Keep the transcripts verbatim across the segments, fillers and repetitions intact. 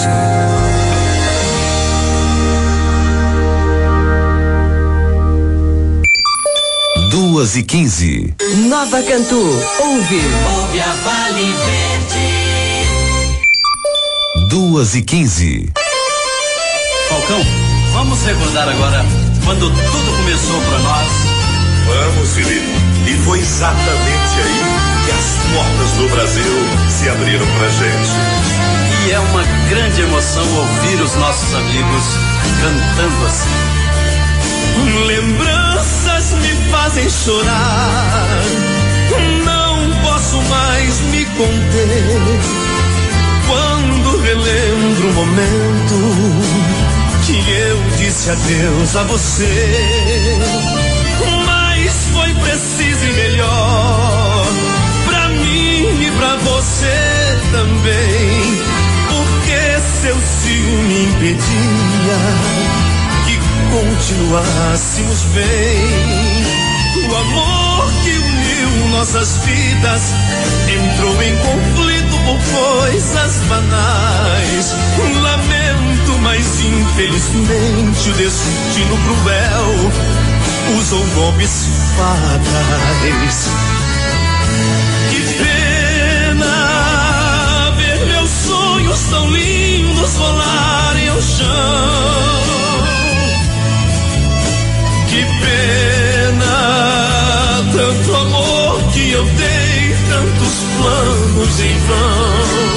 Duas e quinze. Nova Cantu, ouve. Ouve a Vale Verde. Duas e quinze. Falcão, vamos recordar agora quando tudo começou pra nós. Vamos, Felipe. E foi exatamente aí que as portas do Brasil se abriram pra gente. E é uma grande emoção ouvir os nossos amigos cantando assim. Lembranças me fazem chorar, não posso mais me conter. Quando relembro o momento que eu disse adeus a você, mas foi preciso e melhor pra mim e pra você também, porque seu ciúme impedia continuássemos bem. O amor que uniu nossas vidas entrou em conflito por coisas banais. Lamento, mas infelizmente o destino cruel usou golpes fatais. Que pena ver meus sonhos tão lindos rolarem ao chão. Que pena, tanto amor que eu dei, tantos planos em vão.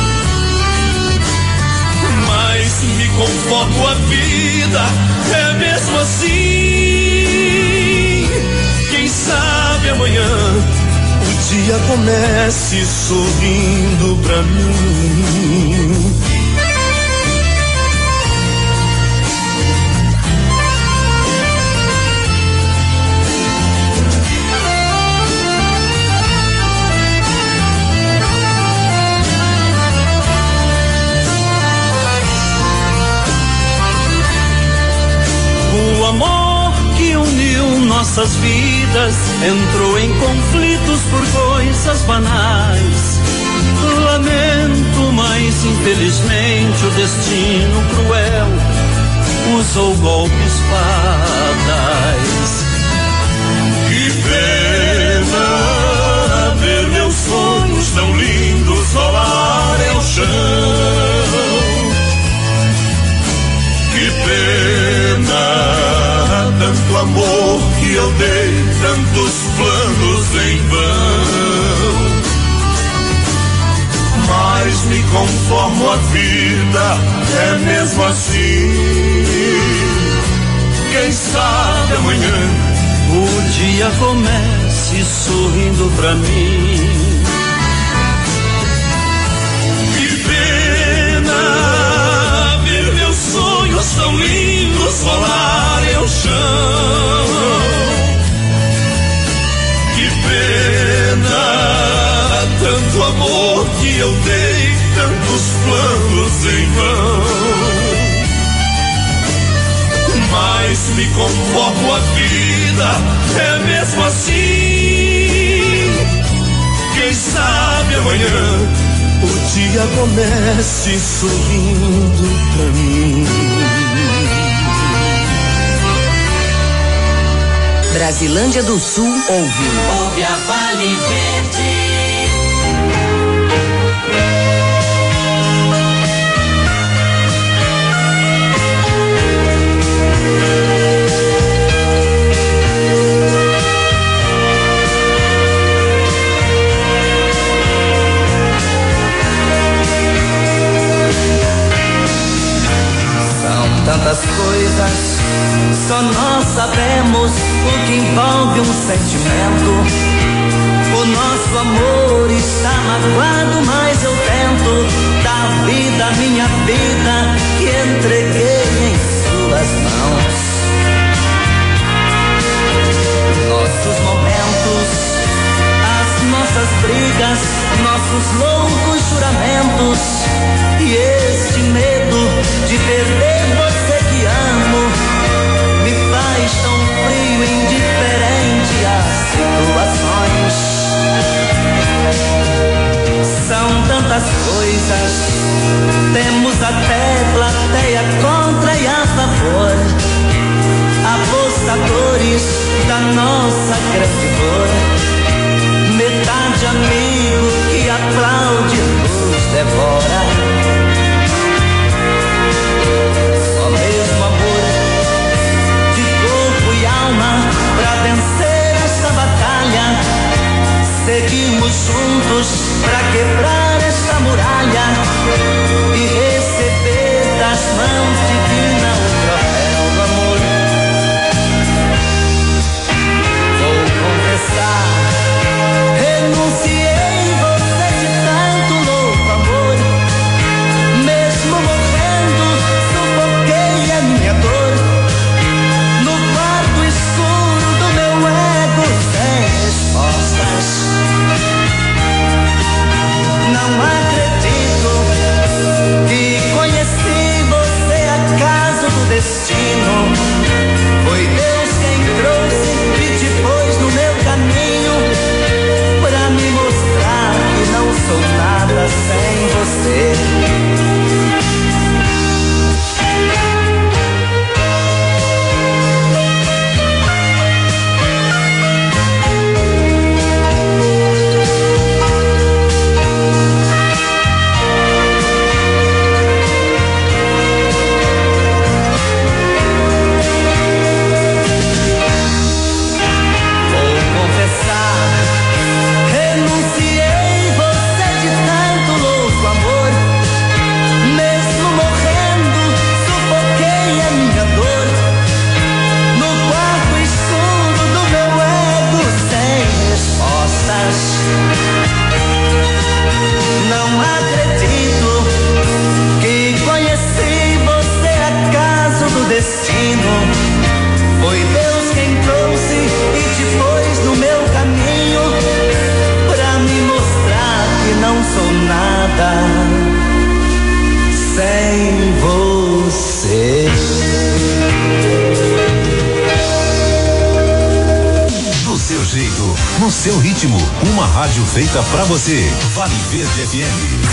Mas me conformo, a vida é mesmo assim. Quem sabe amanhã o dia comece sorrindo pra mim. O amor que uniu nossas vidas entrou em conflitos por coisas banais. Lamento, mas infelizmente o destino cruel usou golpes fatais. Que pena ver meus sonhos tão lindos rolarem ao chão. Que pena, tanto amor que eu dei, tantos planos em vão. Mas me conformo, a vida é mesmo assim. Quem sabe amanhã o dia comece sorrindo pra mim. Que pena ver meus sonhos tão lindos rolarem ao chão. Que pena, tanto amor que eu dei, tantos planos em vão. Mas me conformo, a vida é mesmo assim. Quem sabe amanhã o dia comece sorrindo pra mim. Brasilândia do Sul, ouve. Ouve a Vale Verde. Tantas coisas, só nós sabemos o que envolve um sentimento. O nosso amor está magoado, mas eu tento dar vida à minha vida que entreguei em suas mãos. Nossos momentos, as nossas brigas, nossos loucos juramentos e este medo de perder você que amo me faz tão frio e indiferente às situações. São tantas coisas, temos a destino. Foi Deus quem trouxe e te pôs no meu caminho, pra me mostrar que não sou nada sem você. Do seu jeito, no seu ritmo, uma rádio feita pra você. Vale Verde F M.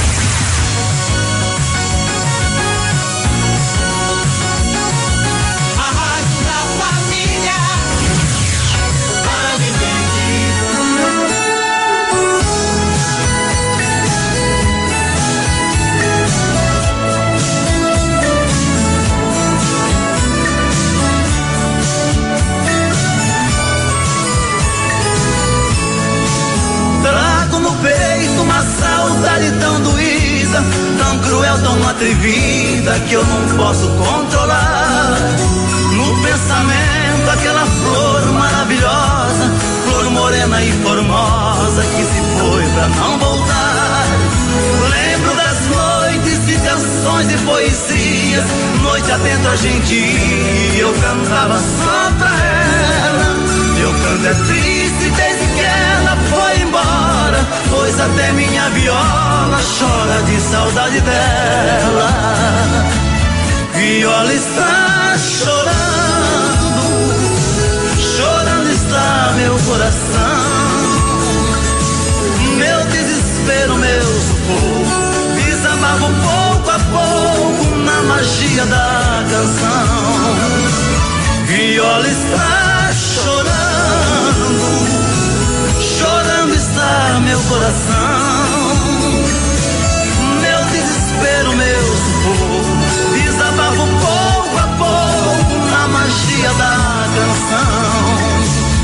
Uma saudade tão doída, tão cruel, tão atrevida, que eu não posso controlar. No pensamento aquela flor maravilhosa, flor morena e formosa, que se foi pra não voltar. Lembro das noites de canções e poesias, noite adentro a gente ia, eu cantava só pra ela. Meu canto é triste desde que ela foi embora, pois até minha viola chora de saudade dela. Viola está chorando, chorando está meu coração. Meu desespero, meu sufoco, desabafo pouco a pouco na magia da canção. Viola está chorando, chorando está meu coração. Meu desespero, meu sufoco, desabafo pouco a pouco na magia da canção.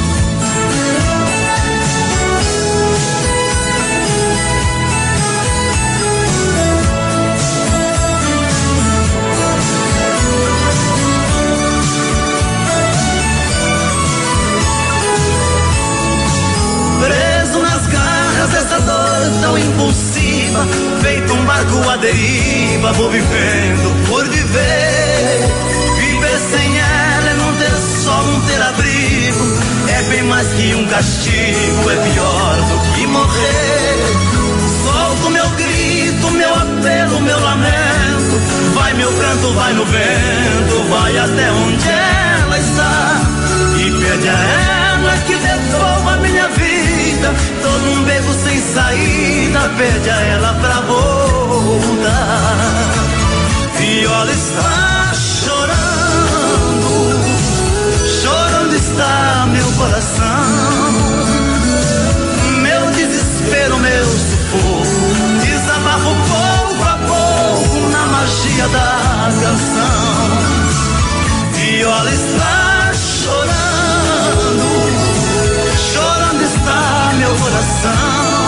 Essa dor tão impulsiva, feito um barco à deriva, vou vivendo por viver. Viver sem ela é não ter sol, não ter abrigo, é bem mais que um castigo, é pior do que morrer. Solto meu grito, meu apelo, meu lamento, vai meu canto, vai no vento, vai até onde ela está, e pede a ela que devolva a minha vida. Tô num beco sem saída, pede a ela pra voltar. Viola está chorando, chorando está meu coração. Meu desespero, meu sufoco, desabafo pouco a pouco na magia da canção. Viola está chorando, chorando está meu coração.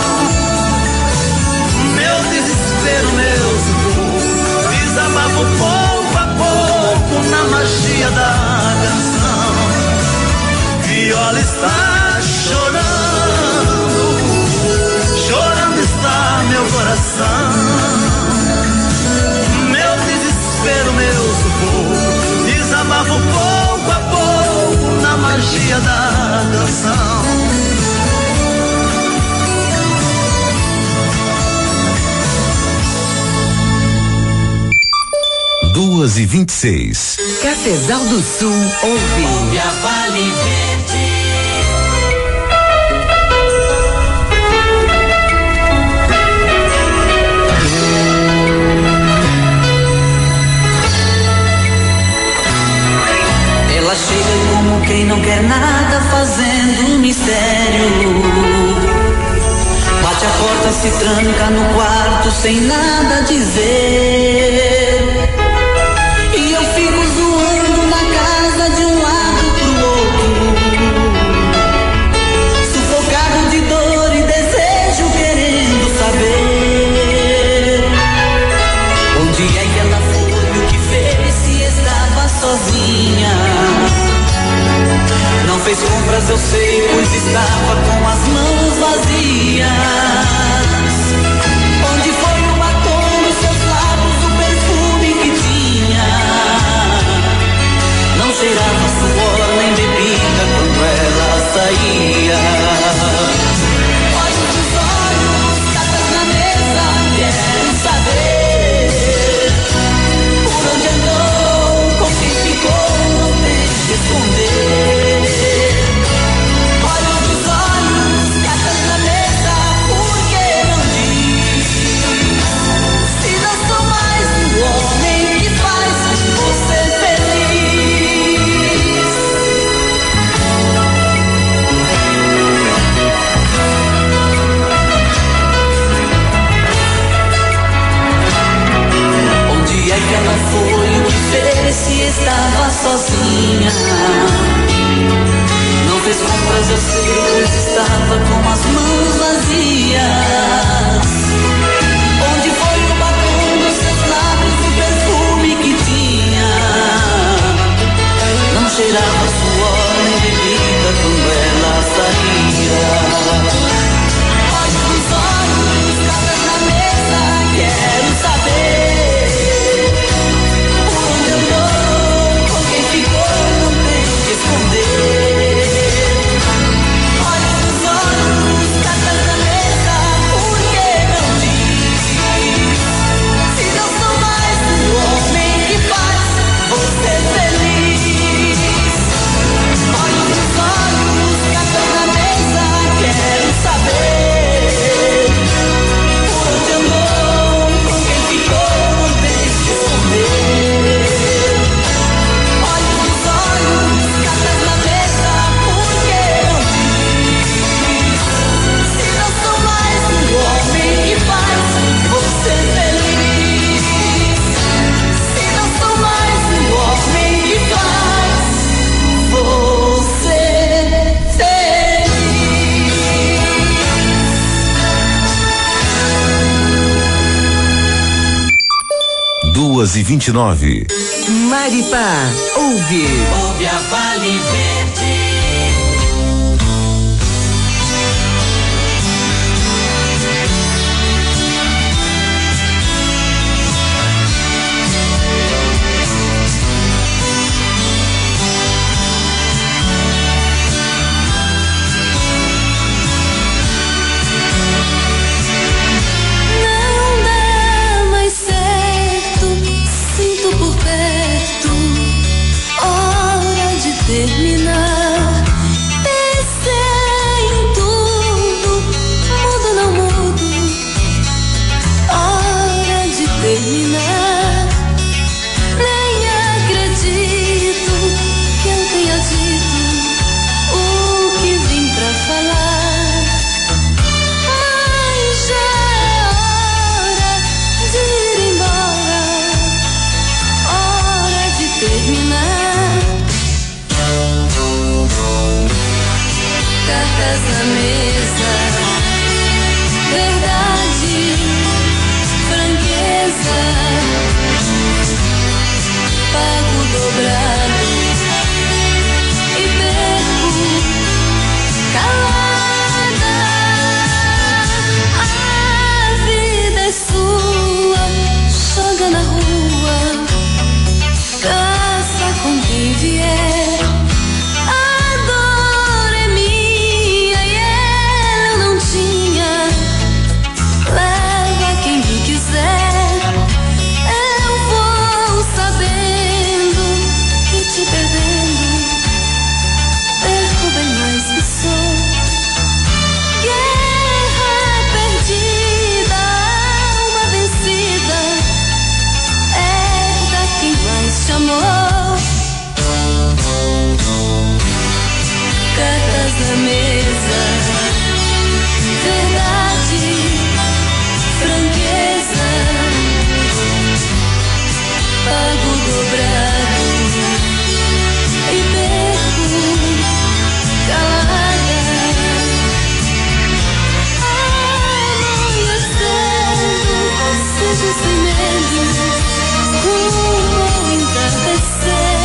Meu desespero, meu sufoco, desabafo pouco a pouco na magia da canção. Viola está chorando, chorando está meu coração. Meu desespero, meu sufoco, desabafo pouco a pouco na magia da canção. Duas e vinte e seis. Cafezal do Sul ouve. Ouve a Vale Verde. Ela chega como quem não quer nada, fazendo mistério. Bate a porta, se tranca no quarto sem nada dizer. E eu fico zoando na casa de um lado pro outro, sufocado de dor e desejo, querendo saber onde é que ela foi, o que fez, se estava sozinha. Não fez compras, eu sei, pois estava com as mãos vazias. Onde foi o batom nos seus lábios, o perfume que tinha? Não duas e vinte e nove. Maripá, ouve. Ouve a Vale Verde. Terminar, pensei em tudo, mudo não mudo, hora de terminar. Nem acredito que eu tenha dito o que vim pra falar, mas já é hora de ir embora, hora de terminar. Cartas na mesa, verdade, franqueza, pago dobrado e perco calada. A vida é sua, joga na rua, caça com quem vier. Na mesa, verdade, franqueza, pago dobrado e perco calada. Amanhecendo, seja sem medo, rumo ao entardecer.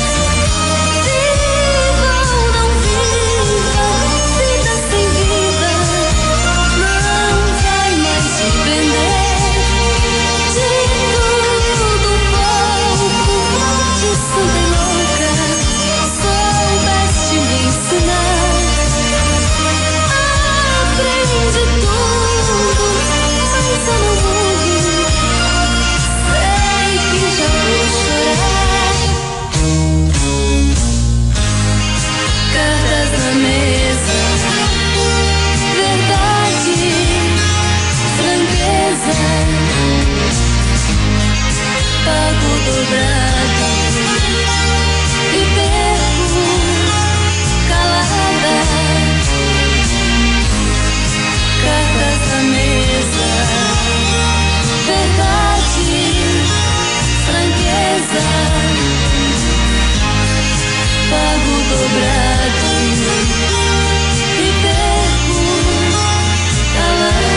Pago dobrado e perco calada. Cartas na mesa, verdade, franqueza, pago dobrado e perco calada.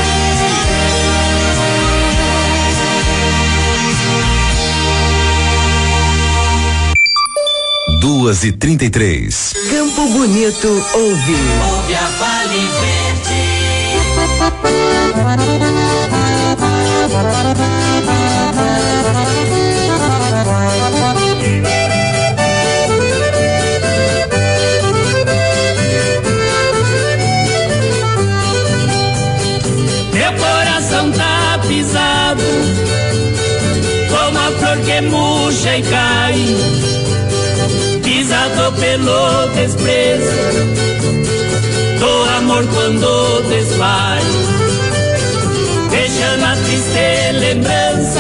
Duas e trinta e três. Campo Bonito, ouve. Ouve a Vale Verde. Meu coração tá pisado, como a flor que murcha e cai, pisado pelo desprezo do amor quando desfaz, deixando a triste lembrança,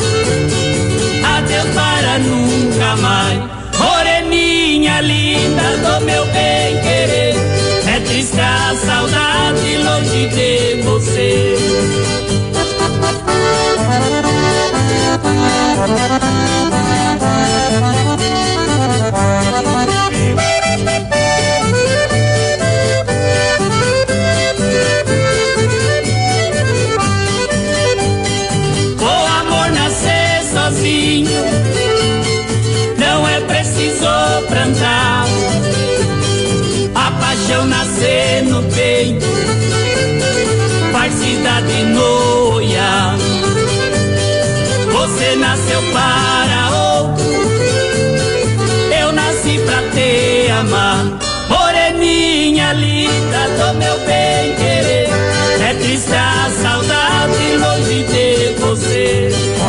adeus para nunca mais. Moreninha linda do meu bem querer, é triste a saudade longe de você. O amor nascer sozinho para outro. Eu nasci pra te amar, moreninha linda do meu bem querer. É triste a saudade longe de você.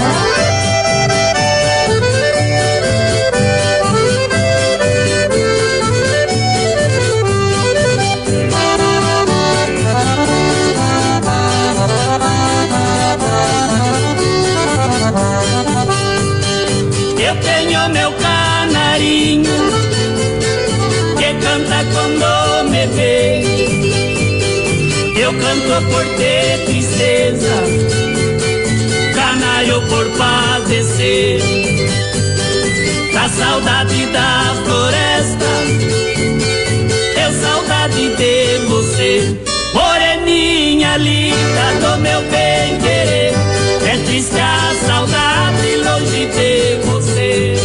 Eu tenho meu canarinho que canta quando me vê. Eu canto por ter tristeza, canaio por padecer. Da saudade da floresta, eu saudade de você. Moreninha linda do meu bem querer. É triste a saudade longe de você.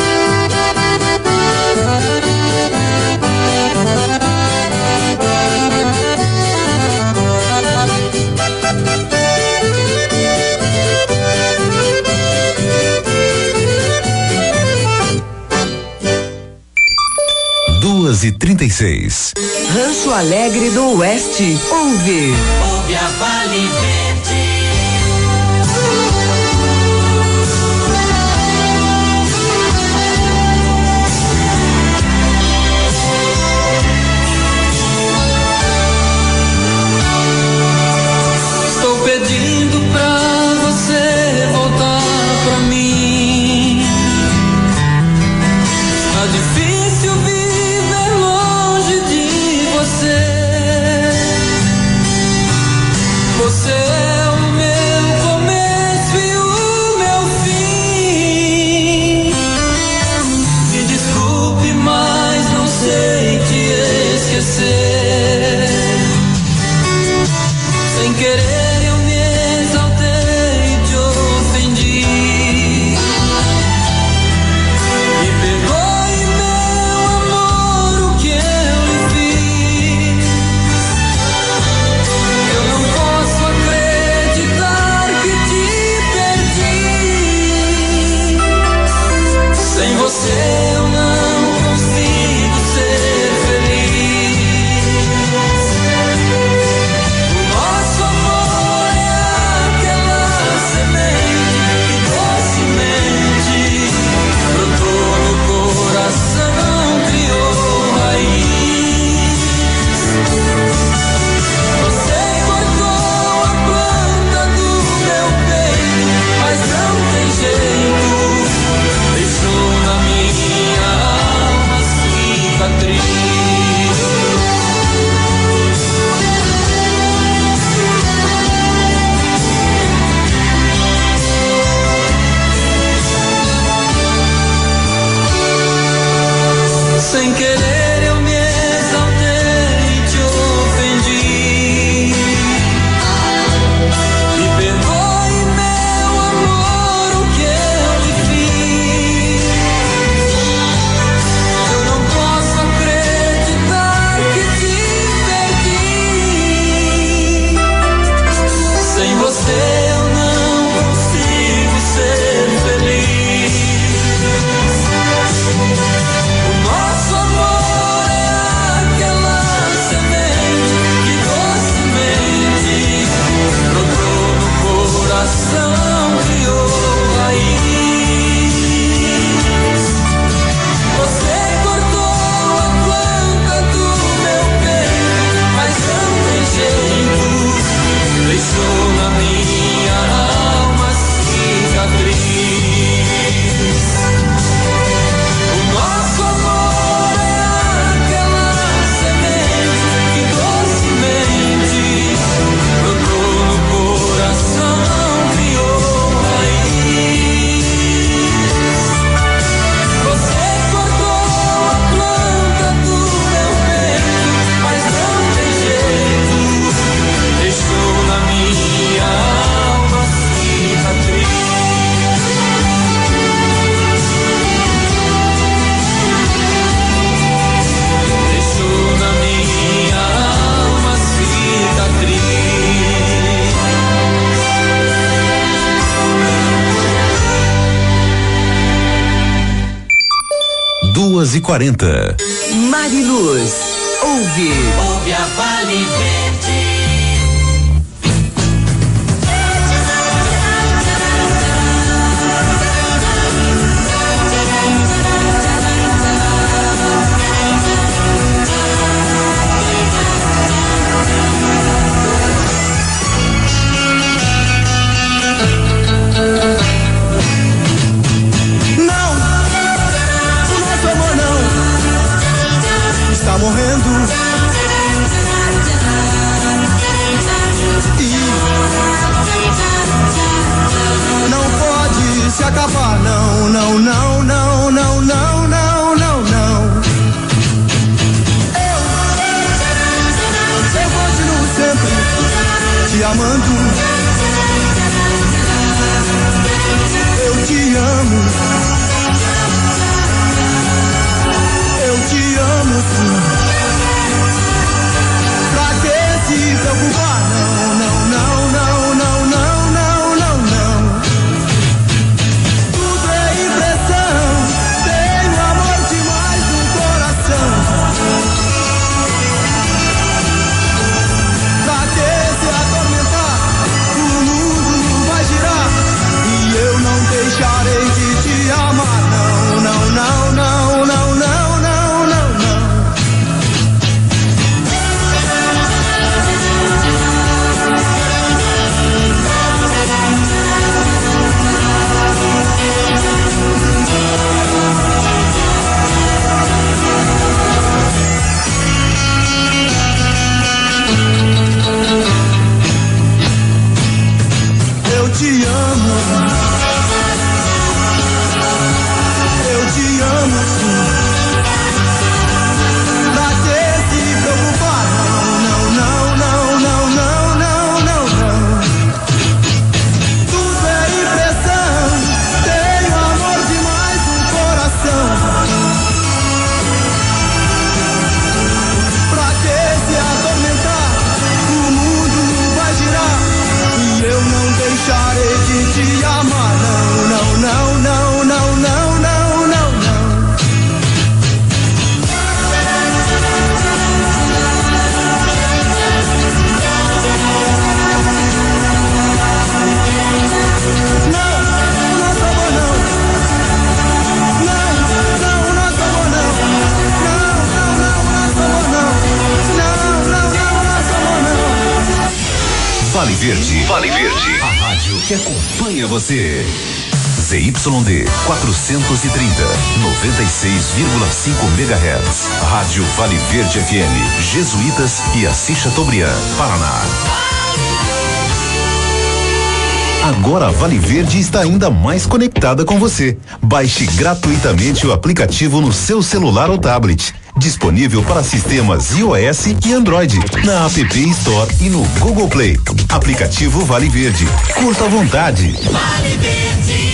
Duas e trinta e seis. Rancho Alegre do Oeste. Ouve. Ouve a Vale Verde. Estou pedindo pra você voltar pra mim. Tá difícil viver longe de você. Você é o duas e quarenta. Mariluz, ouve. Ouve a Vale Verde. Morrendo e não pode se acabar, não, não, não, não, não, não, não, não, não. Eu, eu continuo sempre te amando. Eu te amo. Eu te amo sim. Pra que se preocupar? Não, não, não, não, não, não, não, não, não. Tudo é impressão. Tenho amor demais no coração. Pra que se atormentar? O mundo vai girar e eu não deixarei de te amar. Não, não, não, não, não, não. Eu te amo, eu te amo sim. Pra que se preocupar? Não, não, não, não, não, não, não, não. Tudo é impressão. Tenho amor demais no coração. Pra que se atormentar? O mundo vai girar e eu não deixarei de te amar. Não, não, não, não, não, não, não, não. Não, nosso amor não. Não, não, nosso amor não. Não, não, não, nosso amor não. Não, não, não, nosso amor não. Vale Verde. Vale Verde. A rádio que acompanha você. Z Y D quatrocentos e trinta, noventa e seis vírgula cinco megahertz. Rádio Vale Verde F M. Jesuítas e Assis Chateaubriand, Paraná. Agora a Vale Verde está ainda mais conectada com você. Baixe gratuitamente o aplicativo no seu celular ou tablet. Disponível para sistemas iOS e Android, na App Store e no Google Play. Aplicativo Vale Verde. Curta à vontade. Vale Verde.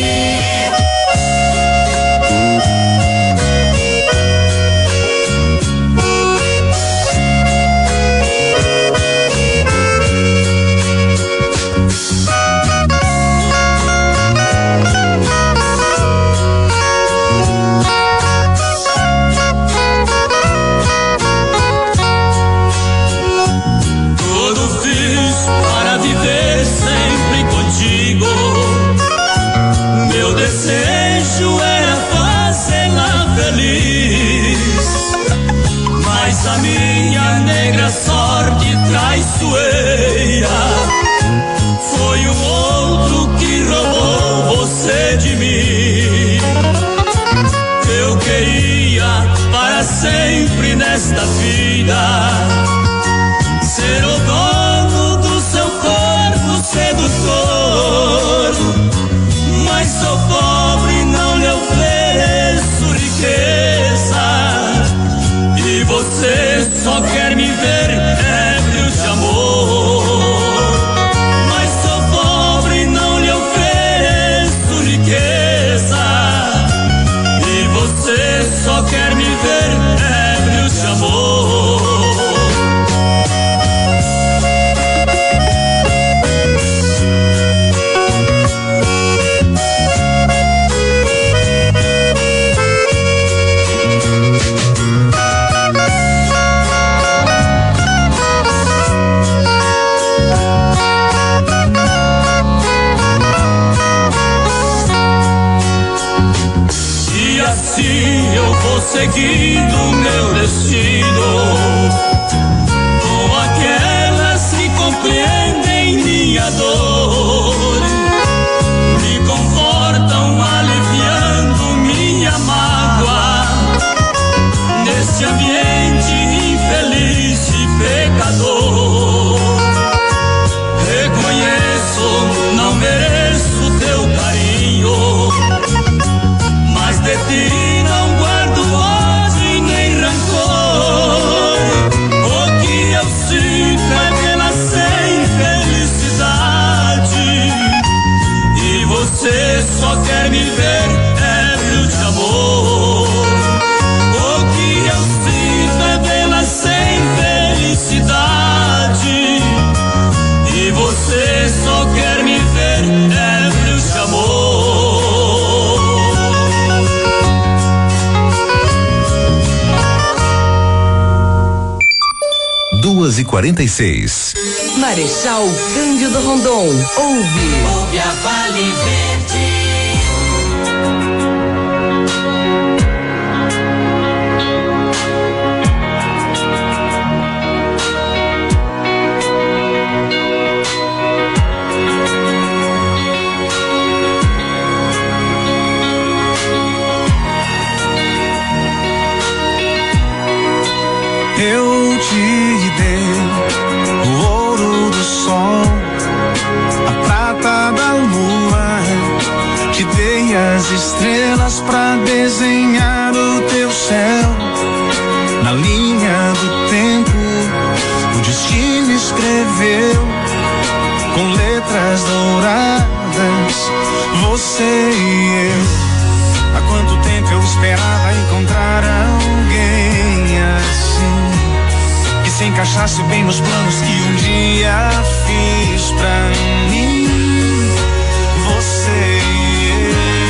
A minha negra sorte traiçoeira foi o outro que roubou você de mim. Eu queria para sempre nesta vida ser o dono do seu corpo sedutor, mas sou pobre e não lhe ofereço riqueza. E você só quer me ver ébrio de amor. Mas sou pobre e não lhe ofereço riqueza. E você só quer me ver ébrio de amor. assim eu vou seguindo o meu destino, com aquelas que compreendem minha dor, me confortam aliviando minha mágoa, nesse ambiente infeliz e pecador. Reconheço, não mereço teu carinho, mas de ti não guardo ódio nem rancor. O que eu sinto é pena sem felicidade, e você só quer me ver ébrio de amor. O que eu sinto é pena sem felicidade, e você só quer me ver ébrio de amor. Duas e quarenta e seis. Marechal Cândido Rondon. Ouve. Ouve a Vale Verde. Eu te dei o ouro do sol, a prata da lua, te dei as estrelas pra desenhar o teu céu. Na linha do tempo, o destino escreveu com letras douradas, você e eu. Há quanto tempo eu esperava encontrar alguém assim, que se encaixasse bem nos planos que um dia fiz pra mim. Você e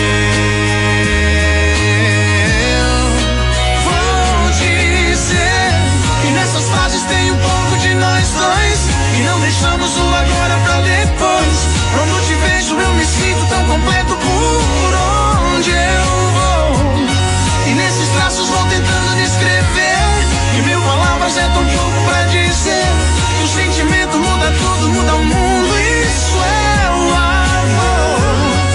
eu. Vou dizer que nessas fases tem um pouco de nós dois, e não deixamos o agora pra depois. Quando te vejo eu me sinto tão completo por onde eu vou, e nesses traços vou tentando descrever, e mil palavras é tão pouco pra dizer, que o sentimento muda tudo, muda o mundo, isso é o amor.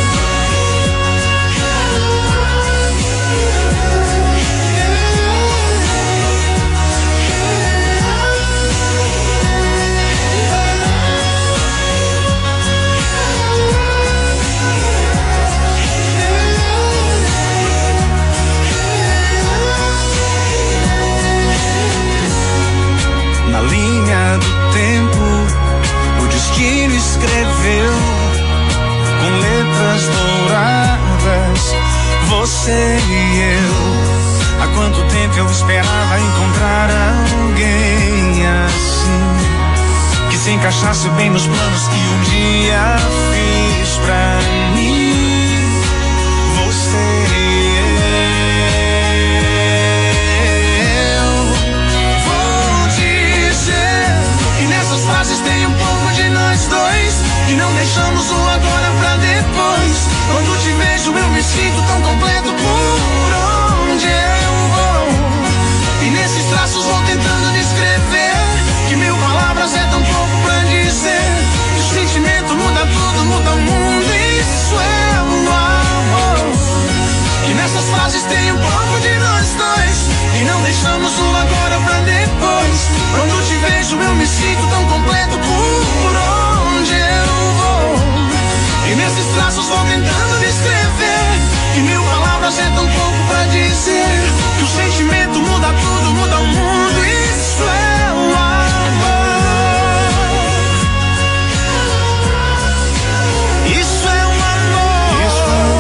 Na linha do tempo, o destino escreveu com letras douradas, você e eu. Há quanto tempo eu esperava encontrar alguém assim, que se encaixasse bem nos planos que um dia fiz pra mim. Você e eu. Vou dizer que nessas frases tem um pouco de nós dois, e não deixamos o agora pra depois. Quando te vejo eu me sinto tão completo por onde eu vou, e nesses traços vou tentando descrever, que mil palavras é tão pouco pra dizer, que o sentimento muda tudo, muda o mundo, isso é o amor. Que nessas frases tem um pouco de nós dois, e não deixamos o agora pra depois. Quando te vejo eu me sinto tão completo por onde eu vou, e nesses traços vou tentando descrever, que mil palavras é tão pouco pra dizer, que o sentimento muda tudo, muda o mundo, isso é o amor. Isso é o amor. Isso é o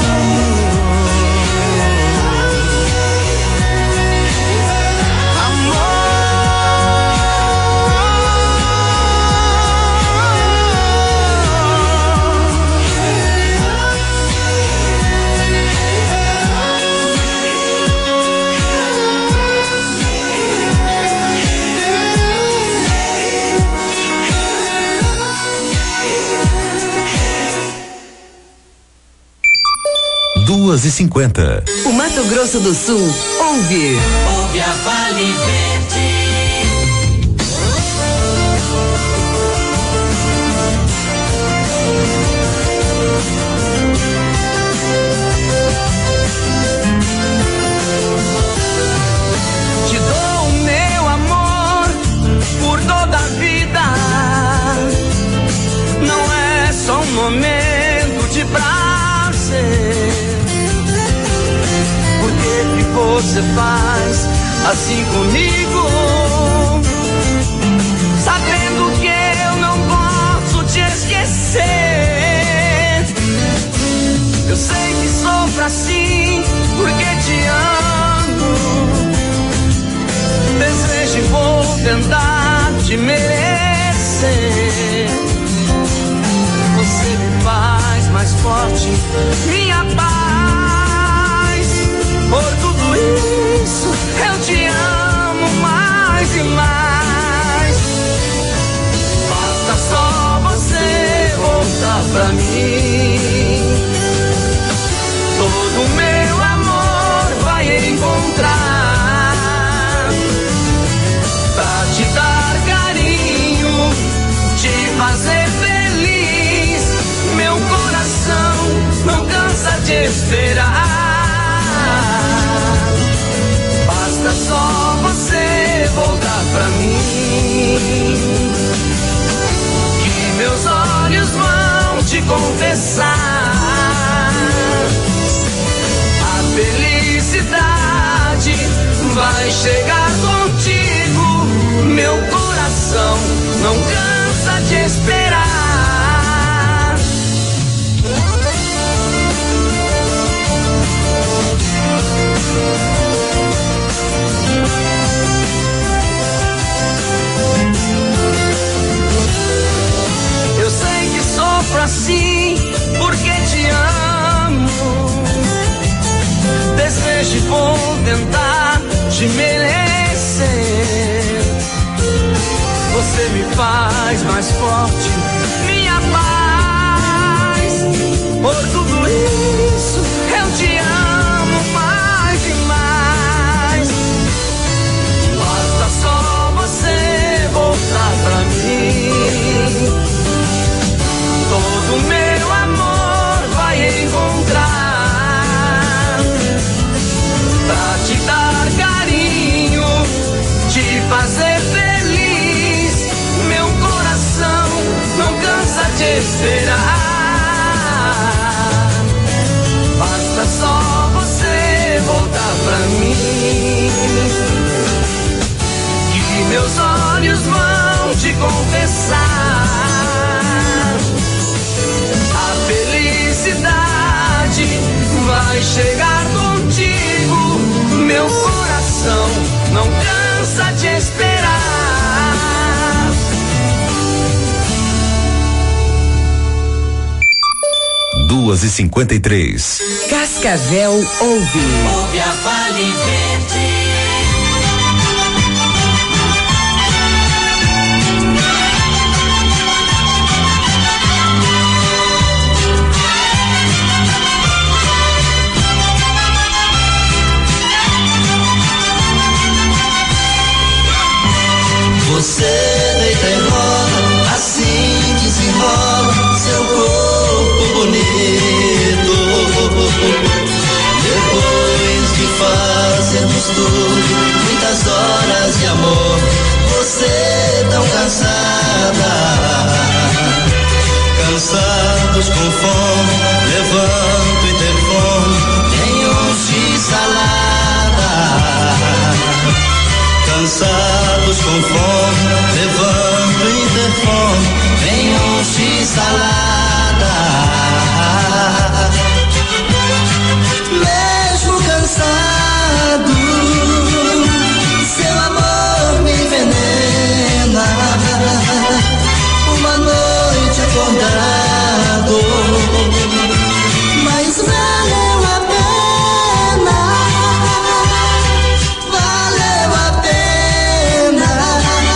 e cinquenta. O Mato Grosso do Sul ouve. Ouve a Vale Verde. Te dou o meu amor por toda a vida. Não é só um momento de prazer. Por que que você faz assim comigo? Sabendo que eu não posso te esquecer. Eu sei que sofro assim porque te amo. Desejo e vou tentar te merecer. Você me faz mais forte, minha paz. Por tudo isso eu te amo mais e mais. Basta só você voltar pra mim. Todo meu amor vai encontrar pra te dar carinho, te fazer feliz. Meu coração não cansa de esperar. Basta só você voltar pra mim, que meus olhos vão te confessar. A felicidade vai chegar contigo. Meu coração não cansa de esperar. Eu sei que sofro assim porque te amo. Desejo e vou tentar te merecer. Você me faz mais forte, minha paz. Por tudo isso eu te amo mais e mais. Basta só você voltar pra mim. Todo meu amor vai encontrar pra te dar carinho, te fazer feliz. Meu coração não cansa de esperar. Basta só você voltar pra mim, que meus olhos vão te confessar. A felicidade vai chegar contigo. Meu coração não cansa de esperar. Duas e cinquenta e três. Cascavel ouve. Ouve a Vale Verde. Você deita e rola, assim desenrola seu corpo bonito. Depois de fazermos tudo, muitas horas de amor, você tão cansada. Cansados com fome, levanto o interfone, tem uns de salada. Cansados com fome, levanto o interfone, vem um x-salada. Mesmo cansado, seu amor me envenena. Uma noite acordado, mas valeu a pena. Valeu a pena.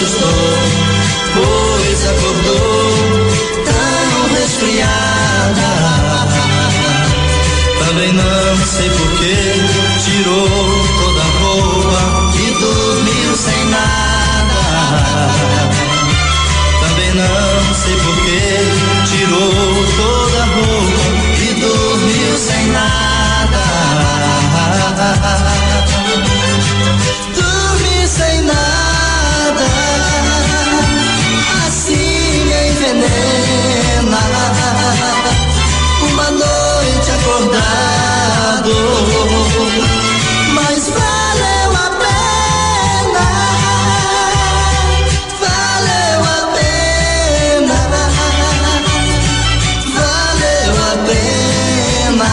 estou, pois acordou tão resfriada. Também não sei por que tirou toda a roupa e dormiu sem nada. Também não sei por que tirou toda a roupa e dormiu sem nada. Dormir sem nada, assim me envenena. Uma noite acordado, mas valeu a pena, valeu a pena, valeu a pena,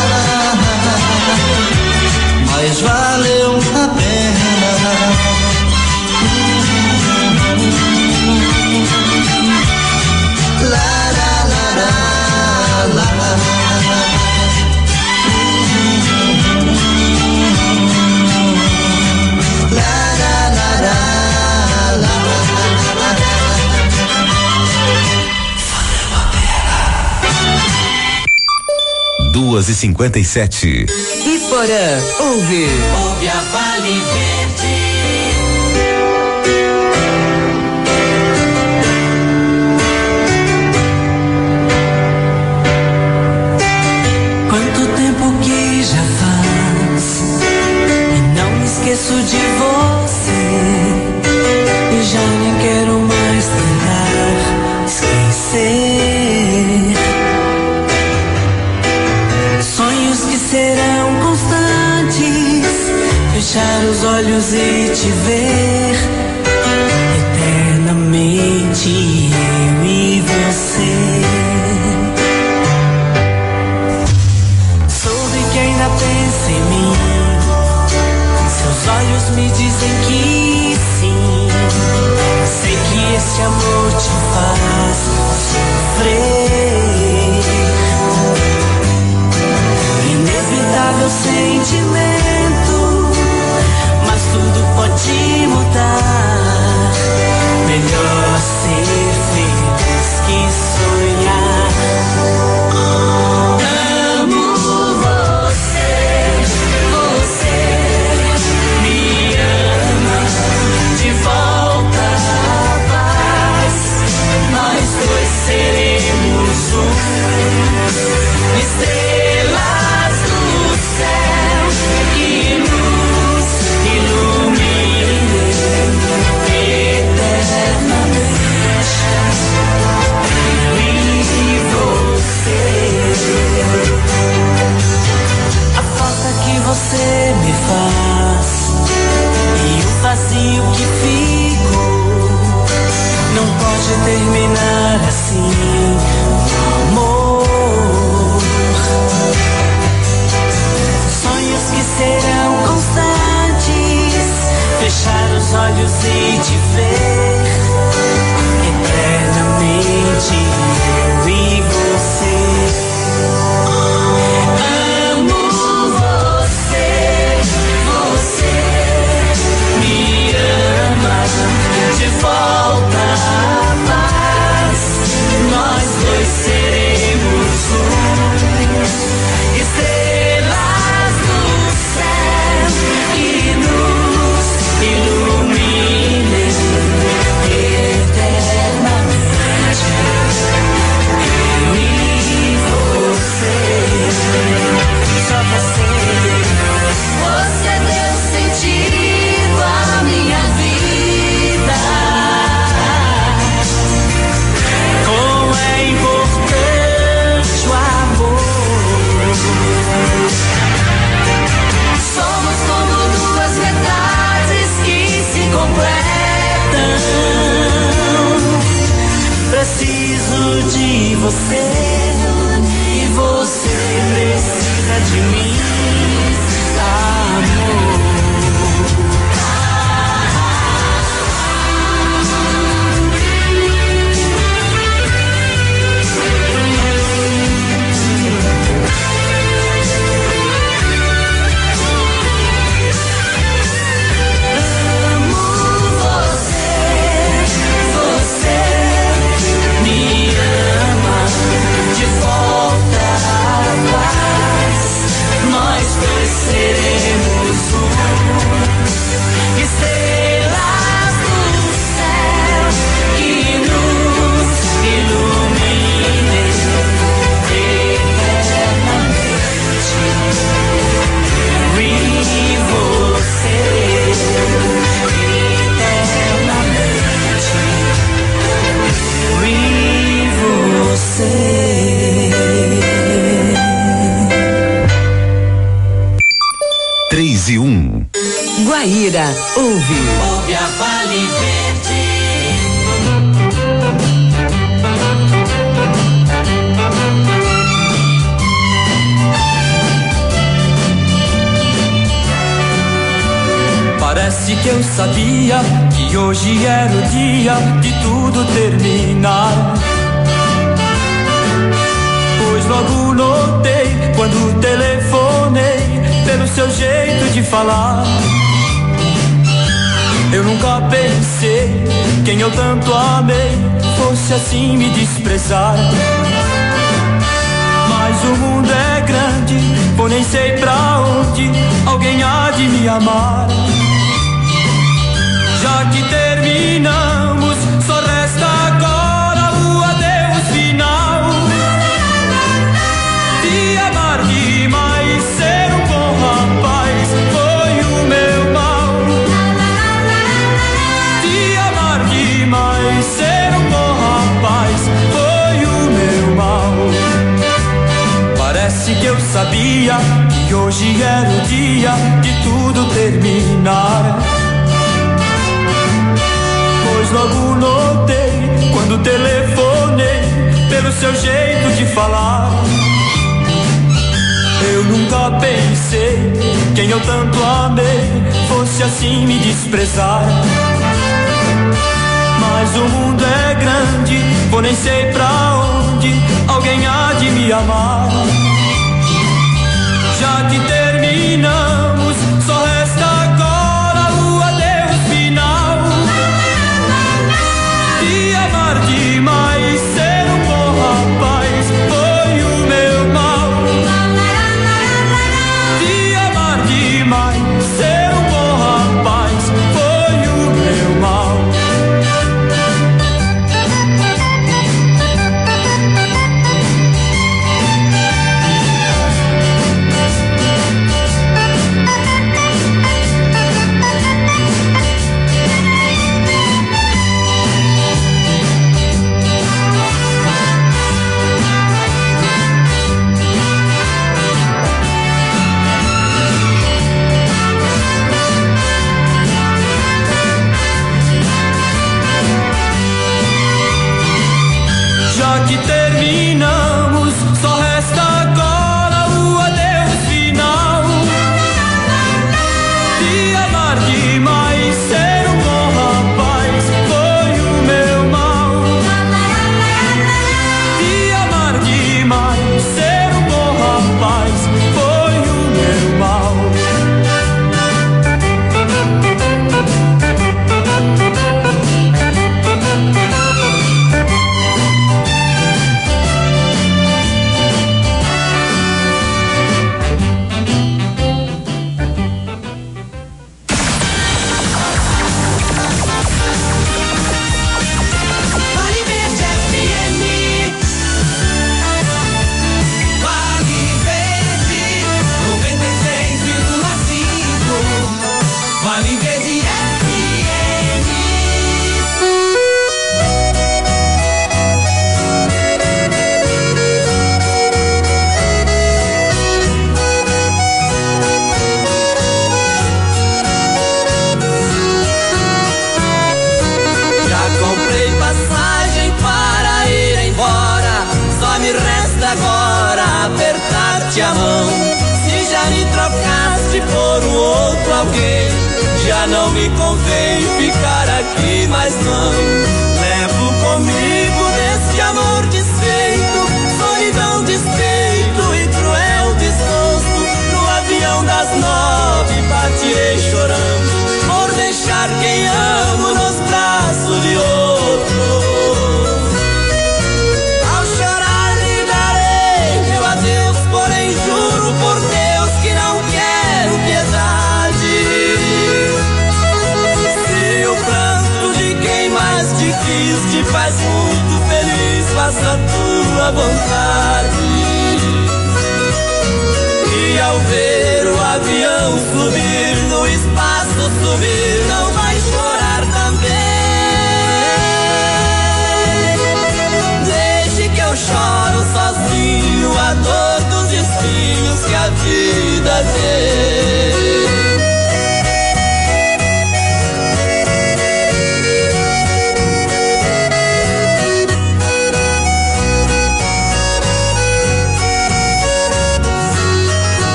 mas valeu a pena. La la la la la. Duas e cinquenta e sete. Iporã, ouve. Ouve a Vale Verde. Quanto tempo que já faz e não me esqueço de você, e já nem quero mais tentar esquecer. Sonhos que serão constantes, fechar os olhos e te ver eternamente, eu e você. Soube que ainda pensa em mim, seus olhos me dizem que sim. Sei que esse amor te faz sofrer. Inevitável sentimento, mas tudo pode mudar. Melhor ser feliz que sonhar. Amo você, você me ama de volta à paz. Nós dois seremos um, estrelas do céu que nos ilumine eternamente. Eu e você. A falta que você me faz e o vazio que ficou não pode terminar assim, amor. Sonhos que serão constantes, fechar os olhos e te ver eternamente, eu e você. Amo você, você me ama de volta à paz. Nós dois seremos um, estrelas do céu que nos ilumine eternamente. Eu e você, só você. Você deu sentido à minha vida. Como é importante o amor. Somos como duas metades que se completam. Preciso de você e você precisa de mim, amor. Amo você, Gira, ouve. Ouve a Vale Verde. Parece que eu sabia que hoje era o dia de tudo terminar. Pois logo notei quando telefonei pelo seu jeito de falar. Eu nunca pensei quem eu tanto amei fosse assim me desprezar. Mas o mundo é grande, eu nem sei pra onde alguém há de me amar. Já que terminamos, só resta agora o adeus final. Te amar demais, ser um bom rapaz, foi o meu mal. Te amar demais, ser um bom rapaz, foi o meu mal. Parece que eu sabia que hoje era o dia de tudo terminar. Pois logo notei quando telefonei pelo seu jeito de falar. Eu nunca pensei quem eu tanto amei fosse assim me desprezar. Mas o mundo é grande, eu nem sei pra onde alguém há de me amar. Já que terminamos, só resta agora o adeus final. Te amar demais, ser um bom rapaz, foi o meu mal. Te amar demais, ser um bom rapaz, foi o meu mal. Já que terminamos, só resta agora o adeus final. Te amar demais, ser um bom rapaz, foi o meu mal. Te amar demais, ser um bom rapaz, foi o meu mal. Vale Verde F M. Vale Verde noventa e seis vírgula cinco. Vale Verde F M. Já comprei passagem para ir embora. Só me resta agora apertar-te a mão. Se já me trocaste por um outro alguém, já não me convém ficar aqui, mas não. Levo comigo desse amor desfeito, solidão, despeito e cruel desgosto. No avião das nove partirei chorando por deixar quem amo nos braços de outro. Ao chorar lhe darei meu adeus, porém juro por Deus que não quero piedade. Se o pranto de quem mais te quis te faz muito feliz, faça tudo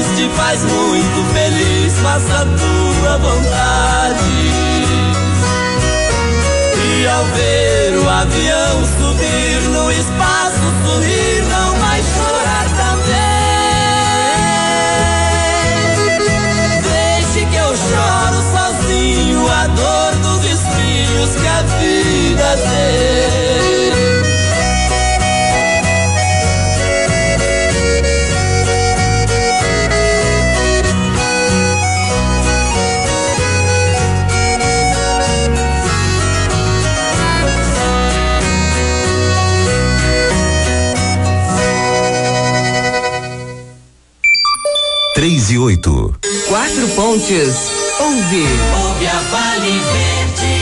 te faz muito feliz, faça a tua vontade. E ao ver o avião subir no espaço, sorrir, não vai chorar também. Deixe que eu choro sozinho a dor dos espinhos que a vida tem. Três e oito. Quatro pontos. Ouve. Ouve a Vale Verde.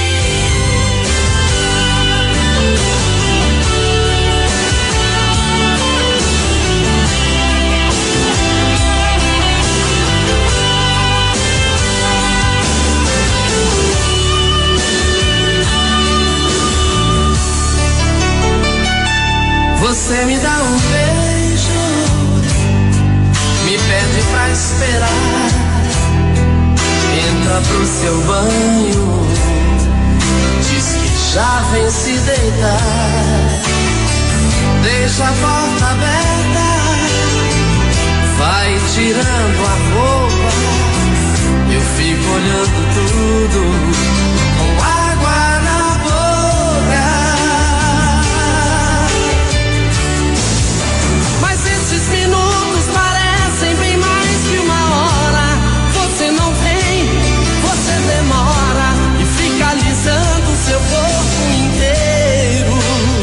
Você me dá um beijo, me pede pra esperar, entra pro seu banho, diz que já vem se deitar, deixa a porta aberta, vai tirando a roupa, eu fico olhando tudo com água na boca. Mas esses minutos parecem bem mais que uma hora. Você não vem, você demora e fica alisando o seu corpo inteiro.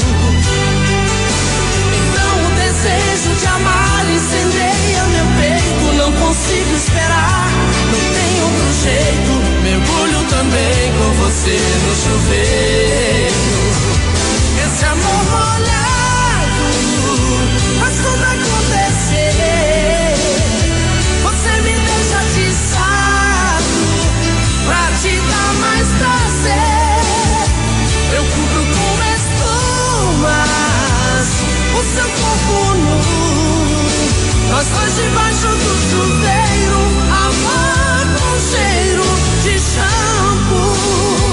Então o desejo de amar incendeia meu peito. Não consigo esperar, não tem outro jeito. Mergulho também com você no chuveiro. Esse amor molhado faz tudo acontecer. Você me deixa atiçado pra te dar mais prazer. Eu cubro com espumas o seu corpo nu, nós dois debaixo do chuveiro, amor com cheiro de shampoo.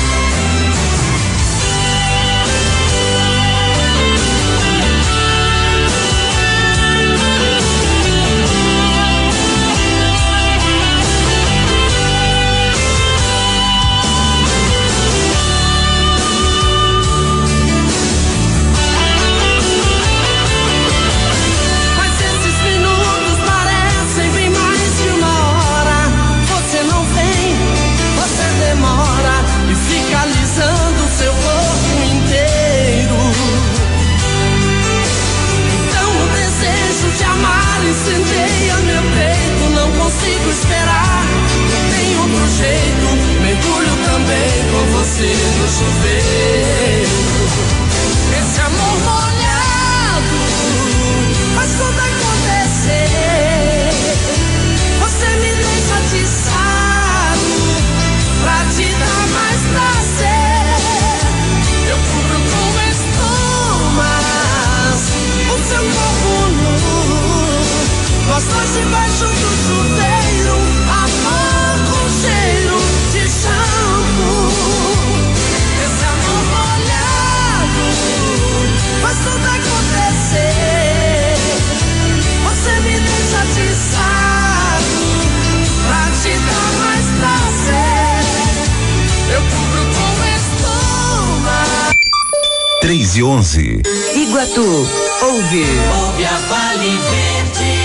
Incendeia meu peito, não consigo esperar, não tem outro jeito. Mergulho também com você no chuveiro. Esse amor molhado faz tudo acontecer. Você me deixa atiçado pra te dar mais prazer. Eu cubro com espumas o seu corpo nu, nós dois debaixo do chuveiro, amor com cheiro de shampoo. Esse amor molhado faz tudo acontecer. Você me deixa atiçado pra te dar mais prazer. Eu cubro com espuma. Três e onze. Iguatu. Ouve. Ouve a Vale Verde.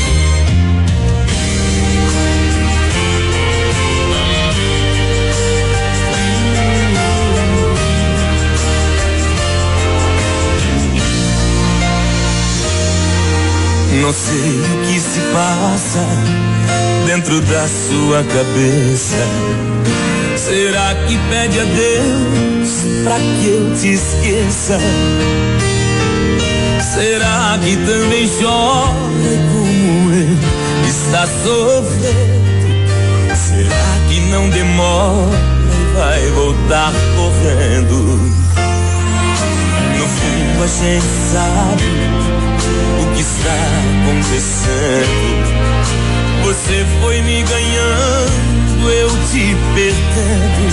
Não sei o que se passa dentro da sua cabeça. Será que pede a Deus pra que eu te esqueça? Será que também chora como eu está sofrendo? Será que não demora e vai voltar correndo? No fundo a gente sabe o que está acontecendo. Você foi me ganhando, eu te perdendo.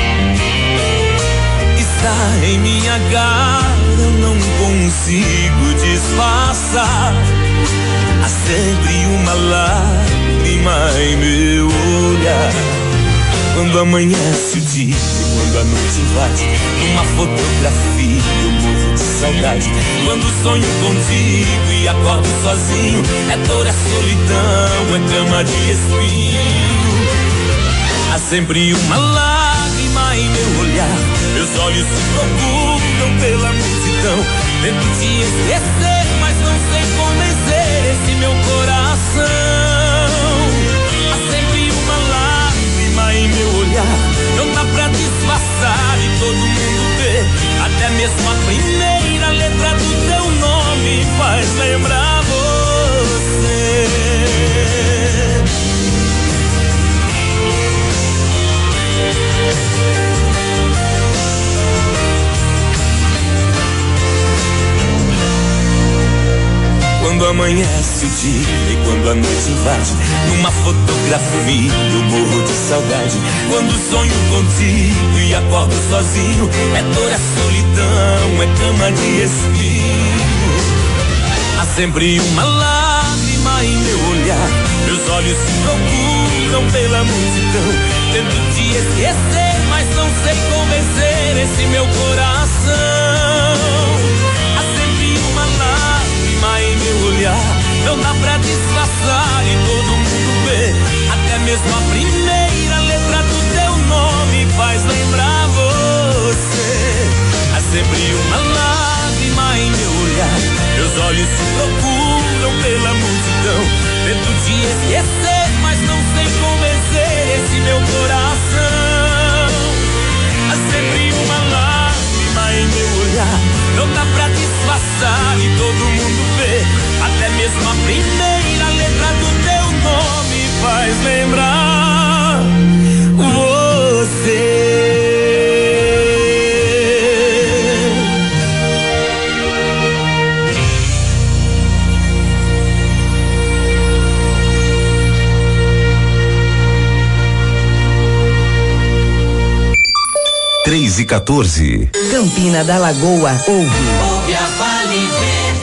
Está em minha cara, eu não consigo disfarçar. Há sempre uma lágrima em meu olhar. Quando amanhece o dia, quando a noite invade, numa fotografia eu morro de saudade. Quando sonho contigo e acordo sozinho, é dor, é solidão, é cama de espinho. Há sempre uma lágrima em meu olhar, meus olhos se procuram pela multidão. Tento te esquecer, mas não sei convencer esse meu coração. Há sempre uma lágrima em meu olhar, não dá pra disfarçar e todo mundo vê. Até mesmo a primeira letra do teu nome faz lembrar você. Quando amanhece o dia e quando a noite invade, numa fotografia eu morro de saudade. Quando sonho contigo e acordo sozinho, é dor, é solidão, é cama de espinho. Há sempre uma lágrima em meu olhar, meus olhos se procuram pela multidão. Tento te esquecer, mas não sei convencer esse meu coração. Há sempre uma lágrima em meu olhar, não dá pra disfarçar e todo mundo vê. Até mesmo a primeira letra do teu nome faz lembrar você. Há sempre uma lágrima em meu olhar, meus olhos se procuram pela multidão. Tento te esquecer, mas não sei convencer esse meu coração. Há sempre uma lágrima em meu olhar, não dá pra disfarçar e todo mundo vê. Até mesmo a primeira letra do teu nome faz lembrar você. três e quatorze. Campina da Lagoa ouve. Ouve a Vale Verde.